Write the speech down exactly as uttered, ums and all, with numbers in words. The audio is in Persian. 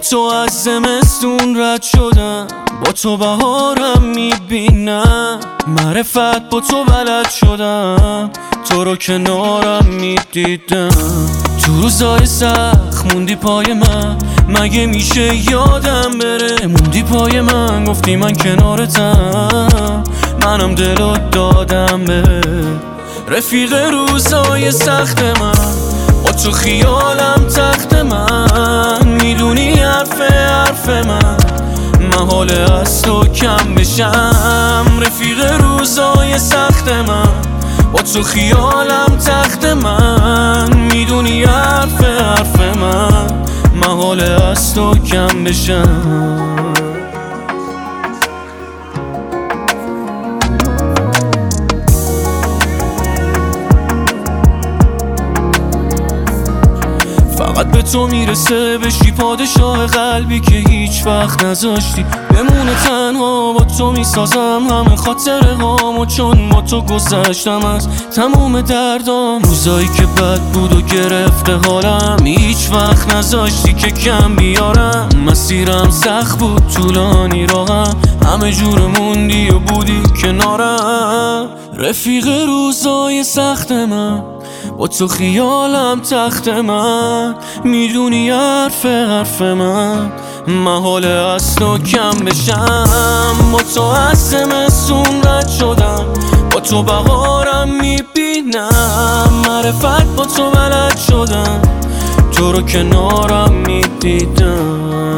تو از زمستون رد شدم، با تو بهارم میبینم، معرفت با تو بلد شدم، تو رو کنارم میدیدم. تو روزای سخت موندی پای من، مگه میشه یادم بره؟ موندی پای من، گفتی من کنارتم، منم دلو دادم به رفیق روزای سخت من. با تو خیالم تخت من، میدونی حرف حرف من محاله از تو کم بشم. رفیق روزای سخت من، با تو خیالم تخت من، میدونی حرف حرف من محاله از تو کم بشم. فقط به تو میرسه بشی پادشاه قلبی که هیچ وقت نذاشتی بمونه تنها. با تو میسازم همه خاطره هامو، چون با تو گذشتم از تموم دردام. روزایی که بد بود و گرفته حالم، هیچ وقت نذاشتی که کم بیارم. مسیرم سخت بود طولانی راهم، همه جور موندی و بودی کنارم. رفیق روزای سخت من، با تو خیالم تخت من، میدونی حرف حرف من محاله از تو کم بشم. با تو از زمستون رد شدم، با تو بهارم میبینم، معرفت با تو بلد شدم، تو رو کنارم میدیدم.